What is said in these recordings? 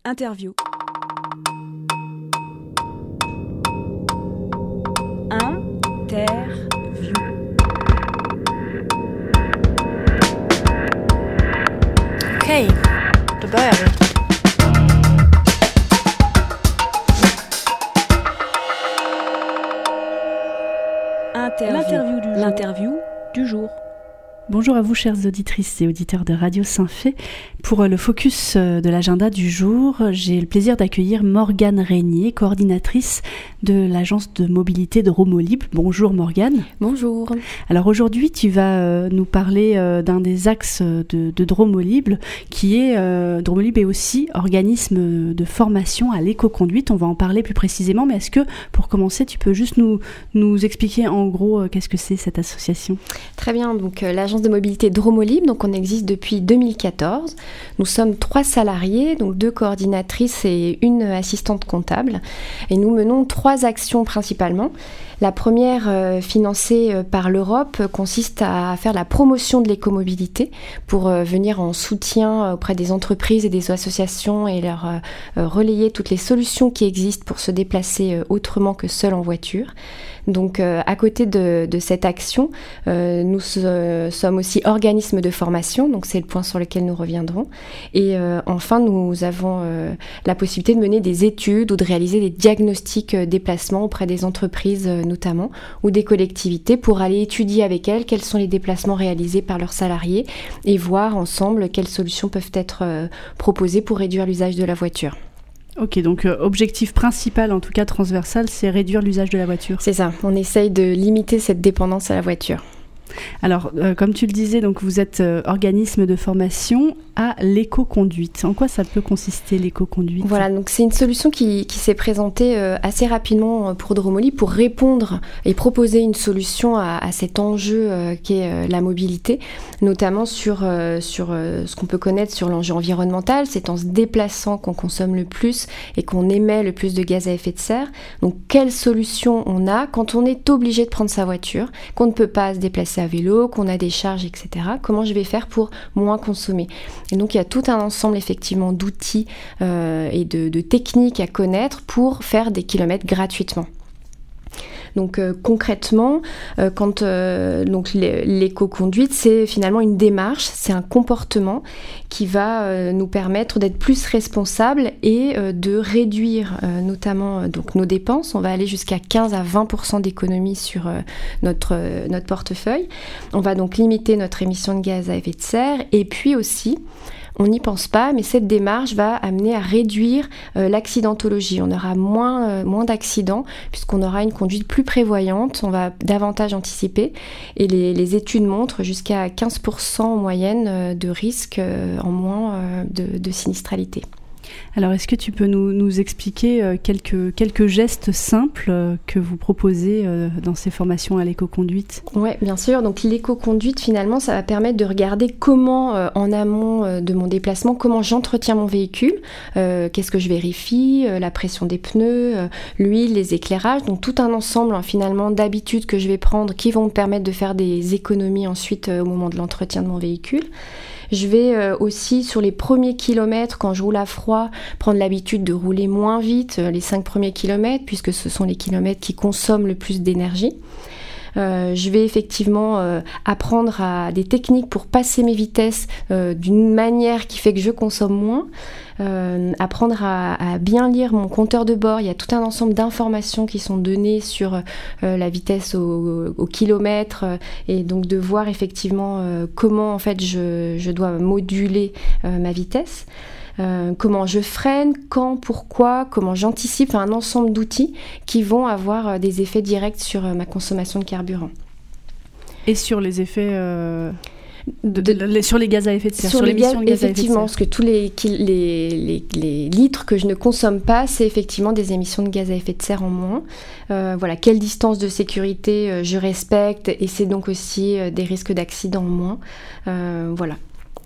Interview. Interview. Okej, då börjar vi. L'interview du jour. Bonjour à vous, chères auditrices et auditeurs de Radio Saint-Fé. Pour le focus de l'agenda du jour, j'ai le plaisir d'accueillir Morgane Régnier, coordinatrice de l'agence de mobilité Dromolib. Bonjour Morgane. Bonjour. Alors aujourd'hui, tu vas nous parler d'un des axes de Dromolib, qui est Dromolib est aussi organisme de formation à l'éco-conduite. On va en parler plus précisément, mais est-ce que, pour commencer, tu peux juste nous expliquer en gros qu'est-ce que c'est cette association ? Très bien, donc l'agence de mobilité Dromolib, donc on existe depuis 2014. Nous sommes 3 salariés, donc 2 coordinatrices et une assistante comptable. Et nous menons 3 actions principalement. La première, financée par l'Europe, consiste à faire la promotion de l'écomobilité pour venir en soutien auprès des entreprises et des associations et leur relayer toutes les solutions qui existent pour se déplacer autrement que seul en voiture. Donc à côté de cette action, nous sommes aussi organisme de formation, donc c'est le point sur lequel nous reviendrons. Et enfin, nous avons la possibilité de mener des études ou de réaliser des diagnostics déplacements auprès des entreprises notamment, ou des collectivités pour aller étudier avec elles quels sont les déplacements réalisés par leurs salariés et voir ensemble quelles solutions peuvent être proposées pour réduire l'usage de la voiture. Ok, donc objectif principal, en tout cas transversal, c'est réduire l'usage de la voiture. C'est ça, on essaye de limiter cette dépendance à la voiture. Alors, comme tu le disais, donc vous êtes organisme de formation à l'éco-conduite. En quoi ça peut consister l'éco-conduite ? Voilà, donc c'est une solution qui s'est présentée assez rapidement pour Dromolib pour répondre et proposer une solution à cet enjeu qu'est la mobilité, notamment sur ce qu'on peut connaître sur l'enjeu environnemental. C'est en se déplaçant qu'on consomme le plus et qu'on émet le plus de gaz à effet de serre. Donc, quelle solution on a quand on est obligé de prendre sa voiture, qu'on ne peut pas se déplacer à vélo, qu'on a des charges, etc. Comment je vais faire pour moins consommer ? Et donc il y a tout un ensemble effectivement d'outils et de techniques à connaître pour faire des kilomètres gratuitement. Donc concrètement, quand l'éco-conduite, c'est finalement une démarche, c'est un comportement qui va nous permettre d'être plus responsables et de réduire notamment donc nos dépenses. On va aller jusqu'à 15 à 20% d'économie sur notre portefeuille. On va donc limiter notre émission de gaz à effet de serre et puis aussi, on n'y pense pas, mais cette démarche va amener à réduire l'accidentologie. On aura moins d'accidents puisqu'on aura une conduite plus prévoyante, on va davantage anticiper et les études montrent jusqu'à 15% en moyenne de risque en moins de sinistralité. Alors, est-ce que tu peux nous expliquer quelques gestes simples que vous proposez dans ces formations à l'éco-conduite ? Oui, bien sûr. Donc, l'éco-conduite, finalement, ça va permettre de regarder comment, en amont de mon déplacement, comment j'entretiens mon véhicule, qu'est-ce que je vérifie, la pression des pneus, l'huile, les éclairages. Donc, tout un ensemble, finalement, d'habitudes que je vais prendre qui vont me permettre de faire des économies ensuite au moment de l'entretien de mon véhicule. Je vais aussi, sur les premiers kilomètres, quand je roule à froid, prendre l'habitude de rouler moins vite les 5 premiers kilomètres, puisque ce sont les kilomètres qui consomment le plus d'énergie. Je vais effectivement apprendre à des techniques pour passer mes vitesses d'une manière qui fait que je consomme moins. Apprendre à bien lire mon compteur de bord. Il y a tout un ensemble d'informations qui sont données sur la vitesse au kilomètre et donc de voir effectivement comment en fait je dois moduler ma vitesse. Comment je freine, quand, pourquoi, comment j'anticipe, un ensemble d'outils qui vont avoir des effets directs sur ma consommation de carburant. Et sur les effets sur les gaz à effet de serre, sur l'émission de gaz à effet de serre. Effectivement, parce que tous les litres que je ne consomme pas, c'est effectivement des émissions de gaz à effet de serre en moins. Voilà, quelle distance de sécurité je respecte, et c'est donc aussi des risques d'accident en moins. Voilà.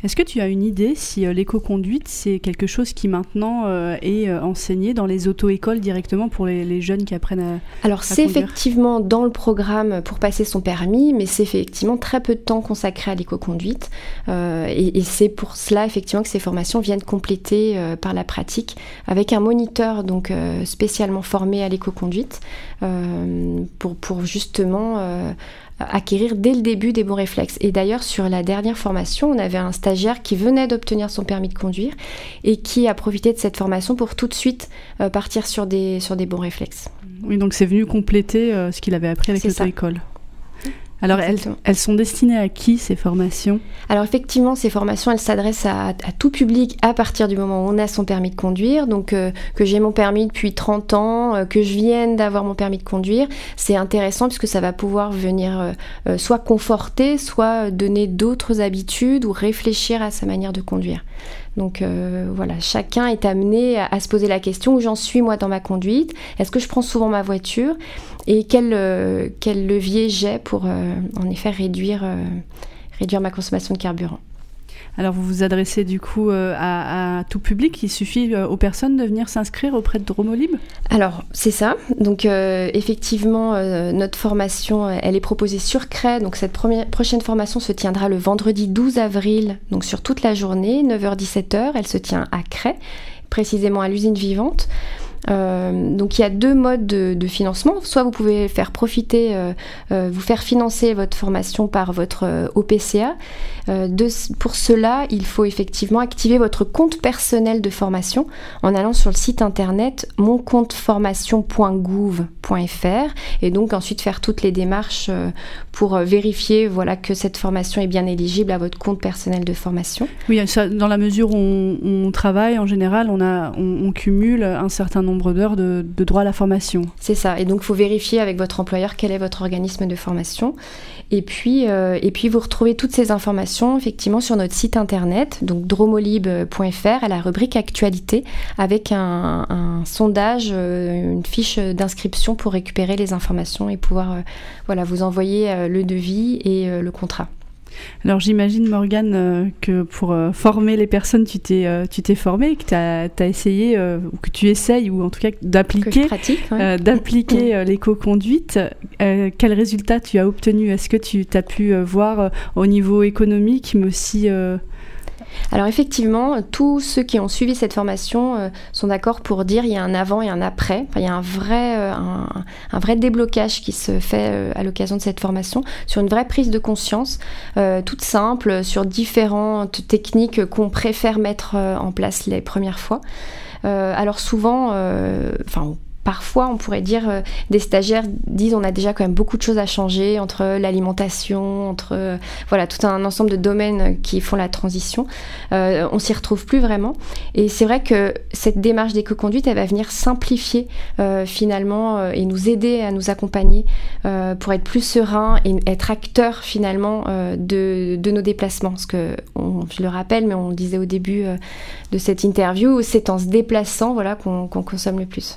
Est-ce que tu as une idée si l'éco-conduite, c'est quelque chose qui maintenant est enseigné dans les auto-écoles directement pour les jeunes qui apprennent à Alors c'est conduire? effectivement dans le programme pour passer son permis, mais c'est effectivement très peu de temps consacré à l'éco-conduite. Et c'est pour cela effectivement que ces formations viennent compléter par la pratique avec un moniteur donc spécialement formé à l'éco-conduite pour justement acquérir dès le début des bons réflexes. Et d'ailleurs, sur la dernière formation, on avait un stagiaire qui venait d'obtenir son permis de conduire et qui a profité de cette formation pour tout de suite partir sur des bons réflexes. Oui, donc c'est venu compléter ce qu'il avait appris avec l'auto-école. Alors, elles sont destinées à qui, ces formations ? Alors, effectivement, ces formations, elles s'adressent à tout public à partir du moment où on a son permis de conduire. Donc, que j'ai mon permis depuis 30 ans, que je vienne d'avoir mon permis de conduire, c'est intéressant puisque ça va pouvoir venir soit conforter, soit donner d'autres habitudes ou réfléchir à sa manière de conduire. Donc voilà, chacun est amené à se poser la question où j'en suis moi dans ma conduite, est-ce que je prends souvent ma voiture et quel levier j'ai pour en effet réduire ma consommation de carburant. Alors vous vous adressez du coup à tout public, il suffit aux personnes de venir s'inscrire auprès de Dromolib ? Alors c'est ça, donc effectivement notre formation elle est proposée sur Cray, donc cette prochaine formation se tiendra le vendredi 12 avril, donc sur toute la journée, 9h-17h, elle se tient à Cray, précisément à l'usine vivante. Donc il y a 2 modes de financement. Soit vous pouvez vous faire financer votre formation par votre OPCA. Pour cela, il faut effectivement activer votre compte personnel de formation en allant sur le site internet moncompteformation.gouv.fr et donc ensuite faire toutes les démarches pour vérifier que cette formation est bien éligible à votre compte personnel de formation. Oui, ça, dans la mesure où on travaille, en général, on cumule un certain nombre d'heures de droit à la formation. C'est ça, et donc il faut vérifier avec votre employeur quel est votre organisme de formation. Et puis vous retrouvez toutes ces informations effectivement sur notre site internet, donc dromolib.fr, à la rubrique actualité, avec un sondage, une fiche d'inscription pour récupérer les informations et pouvoir vous envoyer le devis et le contrat. Alors j'imagine Morgane que pour former les personnes tu t'es formée, que tu as essayé ou que tu essayes ou en tout cas d'appliquer l'éco-conduite. Quels résultats tu as obtenus ? Est-ce que tu as pu voir au niveau économique mais aussi Alors effectivement, tous ceux qui ont suivi cette formation sont d'accord pour dire qu'il y a un avant et un après. Enfin, il y a un vrai déblocage qui se fait à l'occasion de cette formation sur une vraie prise de conscience, toute simple, sur différentes techniques qu'on préfère mettre en place les premières fois. Alors souvent, parfois, on pourrait dire, des stagiaires disent on a déjà quand même beaucoup de choses à changer entre l'alimentation, entre tout un ensemble de domaines qui font la transition. On s'y retrouve plus vraiment. Et c'est vrai que cette démarche d'éco-conduite, elle va venir simplifier finalement et nous aider à nous accompagner pour être plus serein et être acteur finalement de nos déplacements. Parce que, je le rappelle, mais on le disait au début de cette interview, c'est en se déplaçant qu'on consomme le plus.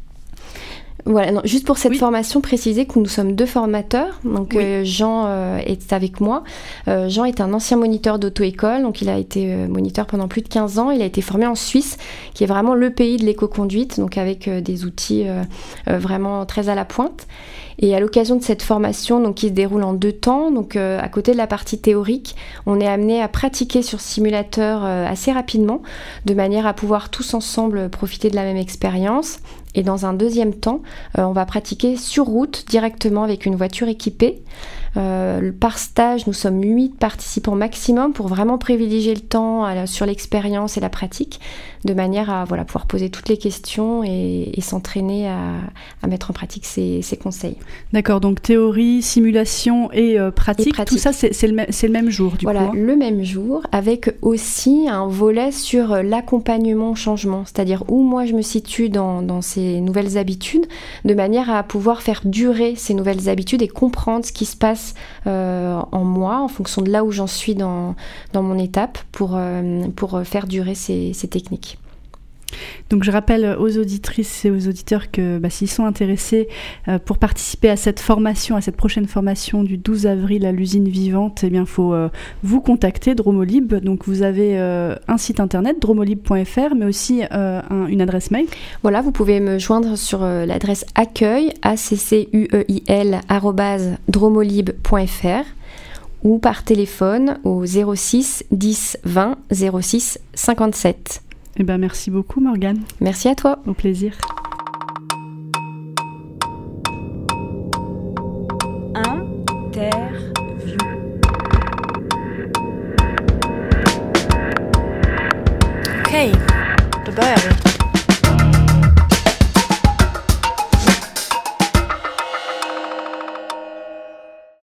Voilà, non, juste pour cette formation, préciser que nous sommes 2 formateurs. Donc Jean est avec moi. Jean est un ancien moniteur d'auto-école, donc il a été moniteur pendant plus de 15 ans. Il a été formé en Suisse, qui est vraiment le pays de l'éco-conduite, donc avec des outils vraiment très à la pointe. Et à l'occasion de cette formation, donc qui se déroule en 2 temps, donc à côté de la partie théorique, on est amené à pratiquer sur simulateur assez rapidement, de manière à pouvoir tous ensemble profiter de la même expérience. Et dans un deuxième temps, on va pratiquer sur route directement avec une voiture équipée. Par stage, nous sommes 8 participants maximum pour vraiment privilégier le temps sur l'expérience et la pratique, de manière à pouvoir poser toutes les questions et s'entraîner à mettre en pratique ces conseils. D'accord, donc théorie, simulation et pratique, tout ça c'est le même jour du coup. Voilà, le même jour, avec aussi un volet sur l'accompagnement au changement, c'est-à-dire où moi je me situe dans ces nouvelles habitudes, de manière à pouvoir faire durer ces nouvelles habitudes et comprendre ce qui se passe en moi, en fonction de là où j'en suis dans mon étape, pour faire durer ces techniques. Donc je rappelle aux auditrices et aux auditeurs que s'ils sont intéressés pour participer à cette formation, à cette prochaine formation du 12 avril à l'usine vivante, il faut vous contacter, Dromolib. Donc vous avez un site internet, dromolib.fr, mais aussi une adresse mail. Voilà, vous pouvez me joindre sur l'adresse accueil, accueil@dromolib.fr, ou par téléphone au 06 10 20 06 57. Merci beaucoup, Morgane. Merci à toi. Au plaisir. Interview. Okay, då börjar vi.